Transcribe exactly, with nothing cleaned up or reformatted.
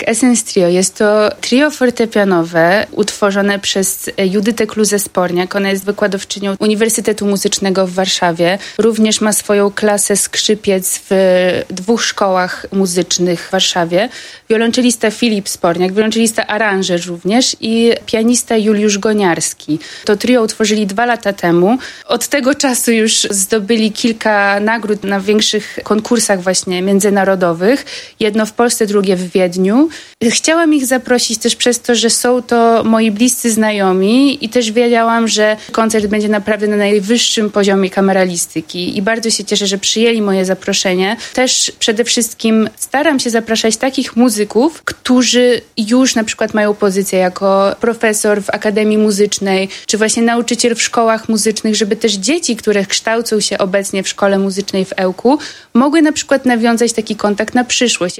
Essence Trio jest to trio fortepianowe utworzone przez Judytę Kluzę-Sporniak. Ona jest wykładowczynią Uniwersytetu Muzycznego w Warszawie. Również ma swoją klasę skrzypiec w dwóch szkołach muzycznych w Warszawie. Wiolonczelista Filip Sporniak, wiolonczelista aranżer również i pianista Juliusz Goniarski. To trio utworzyli dwa lata temu. Od tego czasu już zdobyli kilka nagród na większych konkursach właśnie międzynarodowych. Jedno w Polsce, drugie w Wiedniu. Chciałam ich zaprosić też przez to, że są to moi bliscy znajomi i też wiedziałam, że koncert będzie naprawdę na najwyższym poziomie kameralistyki i bardzo się cieszę, że przyjęli moje zaproszenie. Też przede wszystkim staram się zapraszać takich muzyków, którzy już na przykład mają pozycję jako profesor w Akademii Muzycznej, czy właśnie nauczyciel w szkołach muzycznych, żeby też dzieci, które kształcą się obecnie w szkole muzycznej w Ełku, mogły na przykład nawiązać taki kontakt na przyszłość.